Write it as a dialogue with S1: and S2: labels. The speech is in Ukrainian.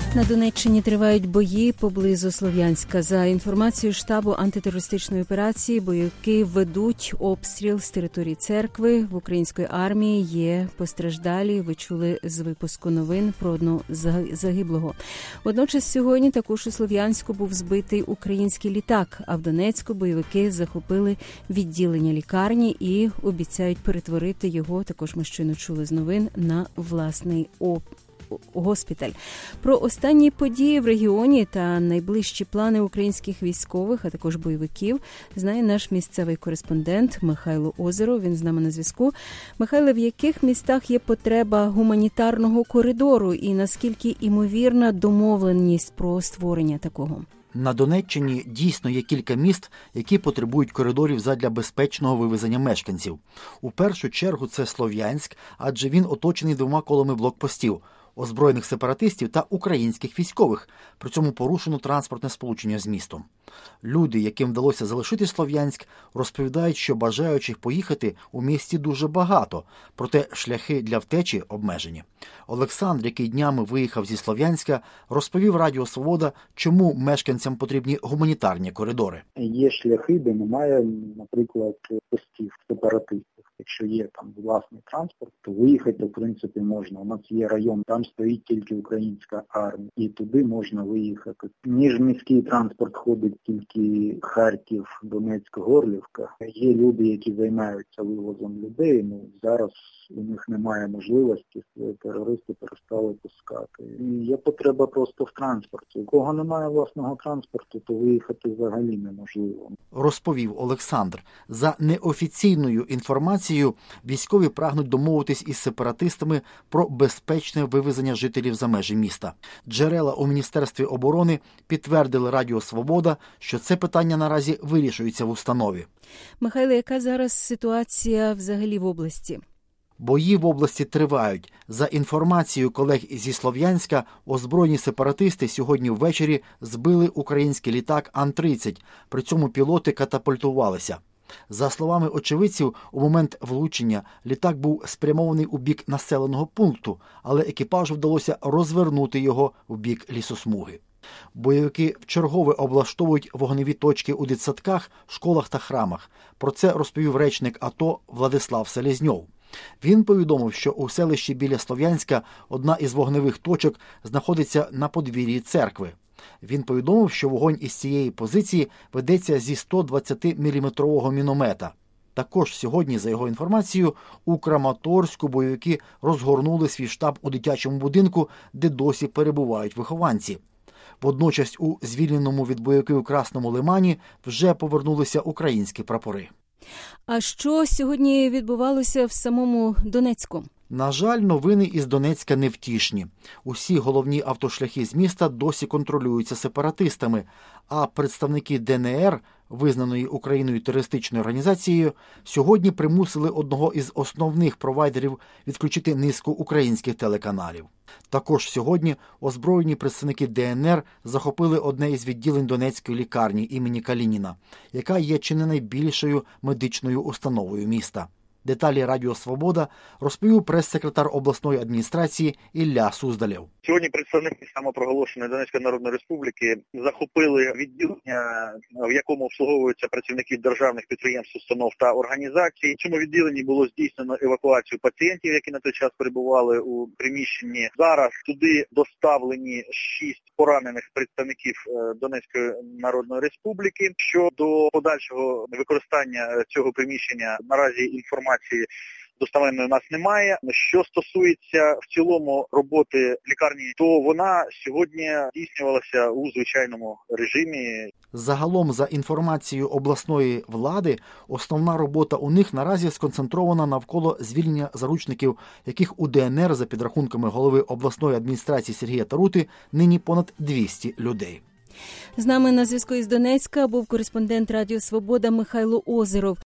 S1: На Донеччині тривають бої поблизу Слов'янська. За інформацією штабу антитерористичної операції, бойовики ведуть обстріл з території церкви. В української армії є постраждалі. Ви чули з випуску новин про одного загиблого. Водночас сьогодні також у Слов'янську був збитий український літак, а в Донецьку бойовики захопили відділення лікарні і обіцяють перетворити його, також ми щойно чули з новин, на власний госпіталь. Про останні події в регіоні та найближчі плани українських військових, а також бойовиків, знає наш місцевий кореспондент Михайло Озеров. Він з нами на зв'язку. Михайло, в яких містах є потреба гуманітарного коридору і наскільки імовірна домовленість про створення такого?
S2: На Донеччині дійсно є кілька міст, які потребують коридорів задля безпечного вивезення мешканців. У першу чергу це Слов'янськ, адже він оточений 2 колами блокпостів – озброєних сепаратистів та українських військових. При цьому порушено транспортне сполучення з містом. Люди, яким вдалося залишити Слов'янськ, розповідають, що бажаючих поїхати у місті дуже багато, проте шляхи для втечі обмежені. Олександр, який днями виїхав зі Слов'янська, розповів Радіо Свобода, чому мешканцям потрібні гуманітарні коридори.
S3: Є шляхи, де немає, наприклад, постів сепаратистів. Якщо є там власний транспорт, то виїхати, в принципі, можна. У нас є район, там стоїть тільки українська армія, і туди можна виїхати. Міжміський транспорт ходить тільки Харків, Донецьк, Горлівка. Є люди, які займаються вивозом людей, зараз у них немає можливості, терористи перестали пускати. І є потреба просто в транспорті. У кого немає власного транспорту, то виїхати взагалі неможливо.
S2: Розповів Олександр. За неофіційною інформацією, військові прагнуть домовитись із сепаратистами про безпечне вивезення жителів за межі міста. Джерела у Міністерстві оборони підтвердили Радіо Свобода, що це питання наразі вирішується в установі.
S1: Михайло, яка зараз ситуація взагалі в області?
S2: Бої в області тривають. За інформацією колег зі Слов'янська, озброєні сепаратисти сьогодні ввечері збили український літак Ан-30. При цьому пілоти катапультувалися. За словами очевидців, у момент влучення літак був спрямований у бік населеного пункту, але екіпажу вдалося розвернути його в бік лісосмуги. Бойовики вчергове облаштовують вогневі точки у дитсадках, школах та храмах. Про це розповів речник АТО Владислав Селезньов. Він повідомив, що у селищі біля Слов'янська одна із вогневих точок знаходиться на подвір'ї церкви. Він повідомив, що вогонь із цієї позиції ведеться зі 120-мм міномета. Також сьогодні, за його інформацією, у Краматорську бойовики розгорнули свій штаб у дитячому будинку, де досі перебувають вихованці. Водночас у звільненому від бойовиків Красному Лимані вже повернулися українські прапори.
S1: А що сьогодні відбувалося в самому Донецьку?
S2: На жаль, новини із Донецька невтішні. Усі головні автошляхи з міста досі контролюються сепаратистами, а представники ДНР, визнаної Україною терористичною організацією, сьогодні примусили одного із основних провайдерів відключити низку українських телеканалів. Також сьогодні озброєні представники ДНР захопили одне із відділень Донецької лікарні імені Калініна, яка є чи не найбільшою медичною установою міста. Деталі Радіо Свобода розповів прес-секретар обласної адміністрації Ілля Суздалєв.
S4: Сьогодні представники самопроголошеної Донецької Народної Республіки захопили відділення, в якому обслуговуються працівники державних підприємств, установ та організацій. В цьому відділенні було здійснено евакуацію пацієнтів, які на той час перебували у приміщенні. Зараз туди доставлені 6 поранених представників Донецької Народної Республіки. Щодо подальшого використання цього приміщення, наразі інформації доставленої у нас немає. Що стосується в цілому роботи лікарні, то вона сьогодні здійснювалася у звичайному режимі.
S2: Загалом, за інформацією обласної влади, основна робота у них наразі сконцентрована навколо звільнення заручників, яких у ДНР, за підрахунками голови обласної адміністрації Сергія Тарути, нині понад 200 людей.
S1: З нами на зв'язку із Донецька був кореспондент Радіо Свобода Михайло Озеров.